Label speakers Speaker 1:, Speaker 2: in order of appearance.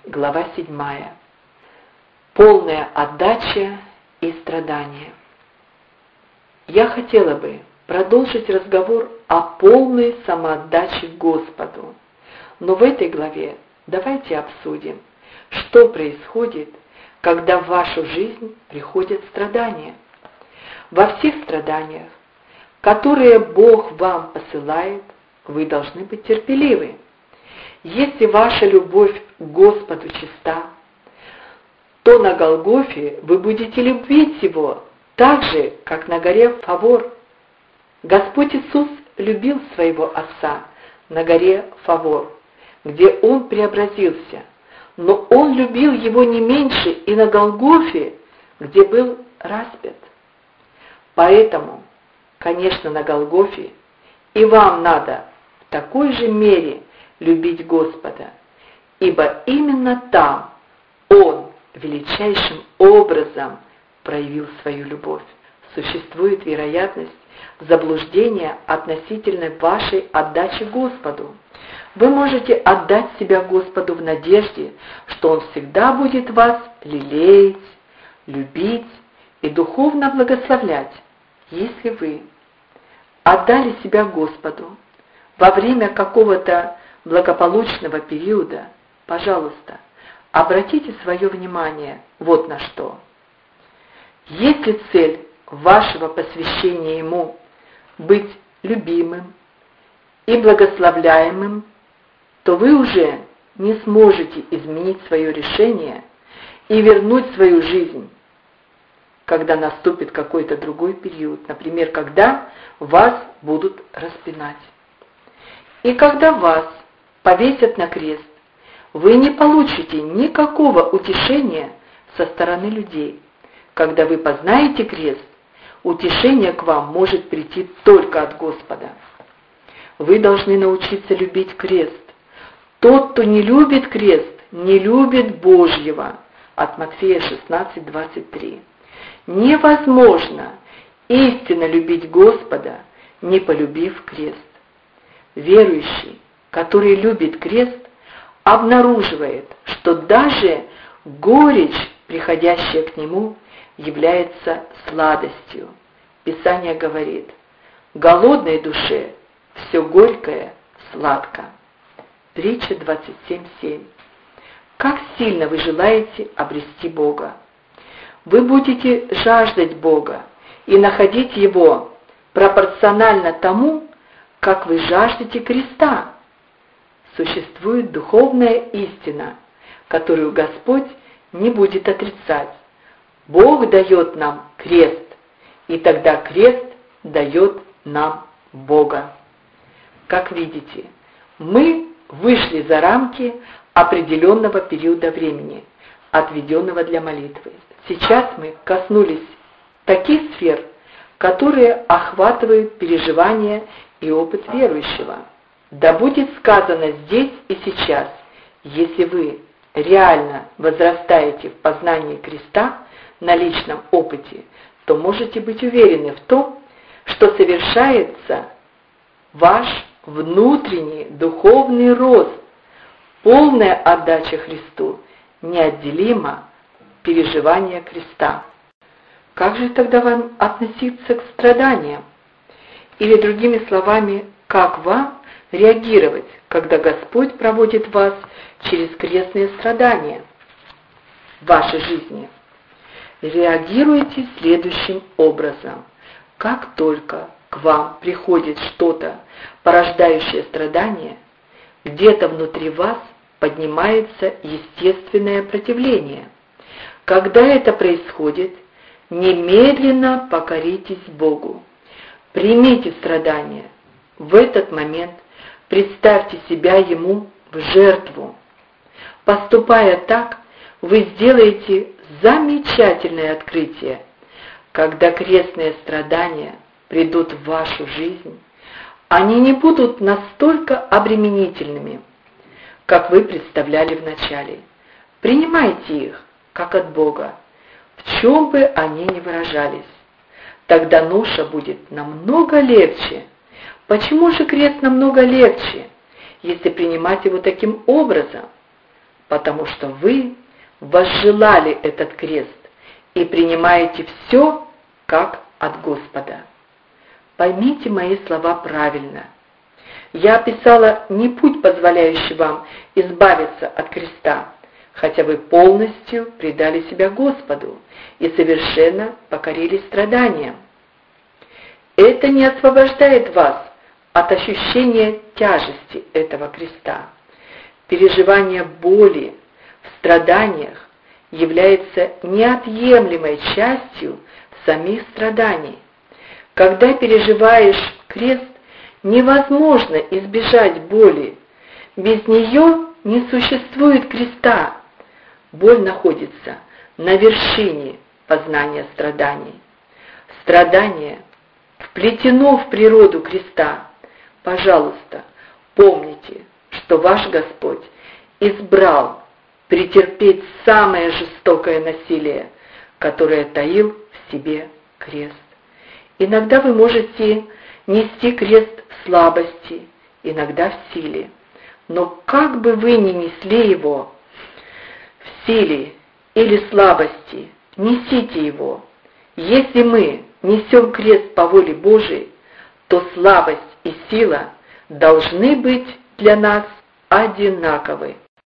Speaker 1: глава 7. Полная отдача и страдания. Я хотела бы продолжить разговор о полной самоотдаче Господу, но в этой главе давайте обсудим, что происходит, когда в вашу жизнь приходят страдания. Во всех страданиях, которые Бог вам посылает, вы должны быть терпеливы. Если ваша любовь к Господу чиста, то на Голгофе вы будете любить Его так же, как на горе Фавор. Господь Иисус любил своего Отца на горе Фавор, где Он преобразился, но Он любил Его не меньше и на Голгофе, где был распят. Поэтому, конечно, на Голгофе и вам надо в такой же мере любить Господа, ибо именно там Он величайшим образом проявил свою любовь. Существует вероятность заблуждения относительно вашей отдачи Господу. Вы можете отдать себя Господу в надежде, что Он всегда будет вас лелеять, любить и духовно благословлять. Если вы отдали себя Господу во время какого-то благополучного периода, пожалуйста, обратите свое внимание вот на что. Если цель вашего посвящения Ему быть любимым и благословляемым, то вы уже не сможете изменить свое решение и вернуть свою жизнь, когда наступит какой-то другой период, например, когда вас будут распинать. И когда вас повесят на крест, вы не получите никакого утешения со стороны людей. Когда вы познаете крест, утешение к вам может прийти только от Господа. Вы должны научиться любить крест. Тот, кто не любит крест, не любит Божьего. От Матфея 16:23. Невозможно истинно любить Господа, не полюбив крест. Верующий, который любит крест, обнаруживает, что даже горечь, приходящая к нему, является сладостью. Писание говорит: голодной душе все горькое сладко. Притча 27:7. Как сильно вы желаете обрести Бога? Вы будете жаждать Бога и находить Его пропорционально тому, как вы жаждете креста. Существует духовная истина, которую Господь не будет отрицать. Бог дает нам крест, и тогда крест дает нам Бога. Как видите, мы вышли за рамки определенного периода времени, отведенного для молитвы. Сейчас мы коснулись таких сфер, которые охватывают переживания и опыт верующего. Да будет сказано здесь и сейчас, если вы реально возрастаете в познании креста на личном опыте, то можете быть уверены в том, что совершается ваш внутренний духовный рост. Полная отдача Христу неотделима переживания креста. Как же тогда вам относиться к страданиям? Или другими словами, как вам реагировать, когда Господь проводит вас через крестные страдания в вашей жизни? Реагируйте следующим образом. Как только к вам приходит что-то, порождающее страдания, где-то внутри вас поднимается естественное противление. Когда это происходит, немедленно покоритесь Богу. Примите страдания. В этот момент представьте себя Ему в жертву. Поступая так, вы сделаете замечательное открытие. Когда крестные страдания придут в вашу жизнь, они не будут настолько обременительными, как вы представляли вначале. Принимайте их, как от Бога, в чем бы они ни выражались. Тогда ноша будет намного легче. Почему же крест намного легче, если принимать его таким образом? потому что вы возжелали этот крест и принимаете все как от Господа. Поймите мои слова правильно. Я описала не путь, позволяющий вам избавиться от креста, хотя вы полностью предали себя Господу и совершенно покорились страданиям. Это не освобождает вас от ощущения тяжести этого креста. Переживание боли в страданиях является неотъемлемой частью самих страданий. Когда переживаешь крест, невозможно избежать боли. Без нее не существует креста. Боль находится на вершине познания страданий. Страдание вплетено в природу креста. Пожалуйста, помните, что ваш Господь избрал претерпеть самое жестокое насилие, которое таил в себе крест. Иногда вы можете нести крест в слабости, иногда в силе. Но как бы вы ни несли его в силе или слабости, несите его. Если мы несем крест по воле Божией, то слабость и сила должны быть для нас одинаковы.